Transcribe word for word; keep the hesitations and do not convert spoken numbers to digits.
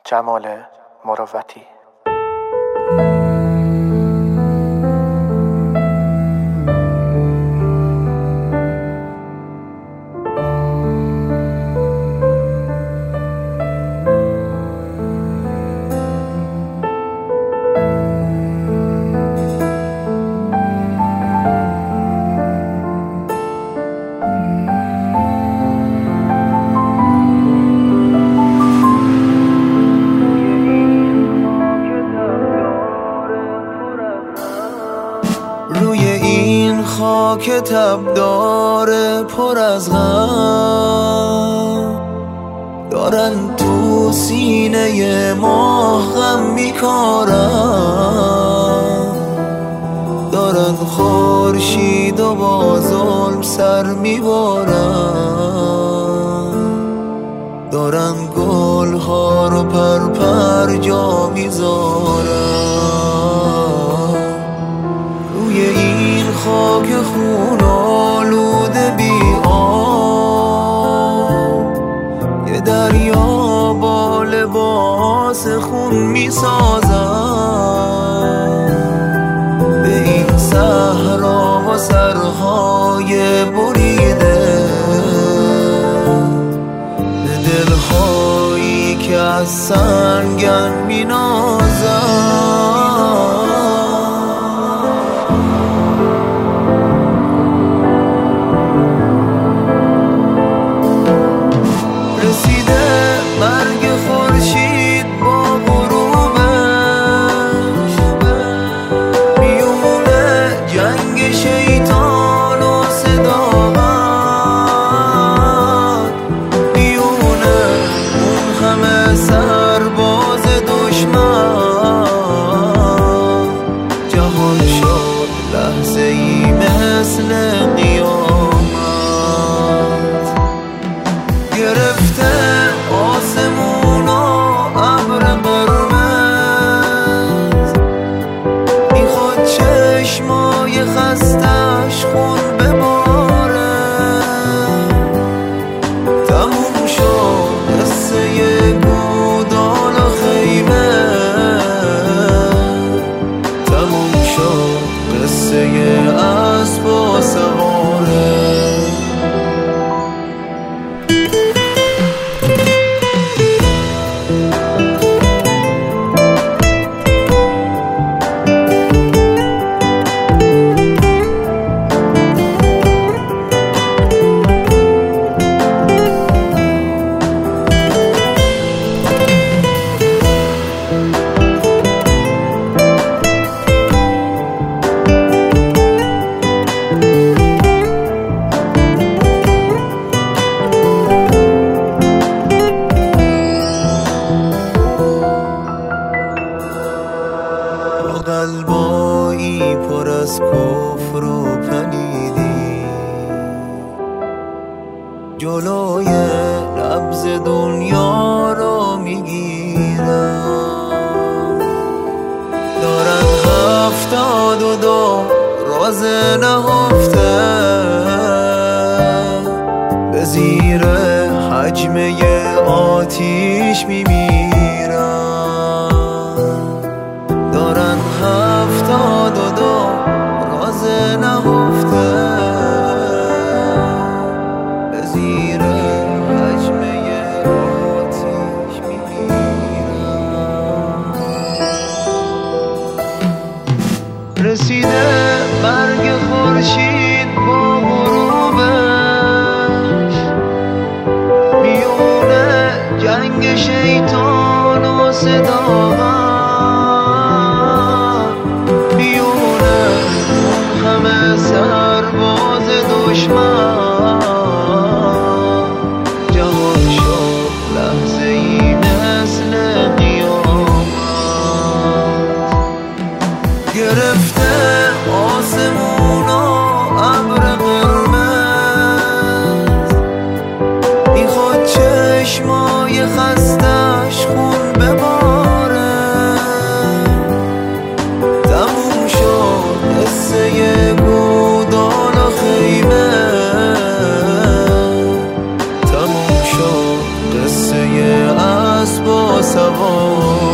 جمال مروتی. روی این خاک تبدار پر از غم دارن تو سینه ما غم میکارن، دارن خورشید و با ظلم سر میبارن، دارن گل ها رو پر پر جا میذارن. روی این خاک خون آلوده بی آب یه دریا با لباس خون میسازن، به این صحرا و سرهای بریده، به دلهایی که از سنگن مینازن. خستش خون بباره، تموم شد قصه گودال و خیمه، تموم شد قصه اسب و سواره. قلبایی پر از کفر و پلیدی جلوی نبض دنیا رو میگیرن، دارن هفتاد و دو راز نهفته به زیر حجمه آتیش میمیرن، دارن هفتاد و دو راز نهفته به زیر حجمه آتیش میمیرن. رسیده برگ خورشید با غروبش، میونه جنگ شیطان و صداقت، سرباز دشمن، جهان شد لحظه ای مثل قیامت، گرفته آسمون و ابر قرمز، میخواد چشمای خستش خون بباره، سوار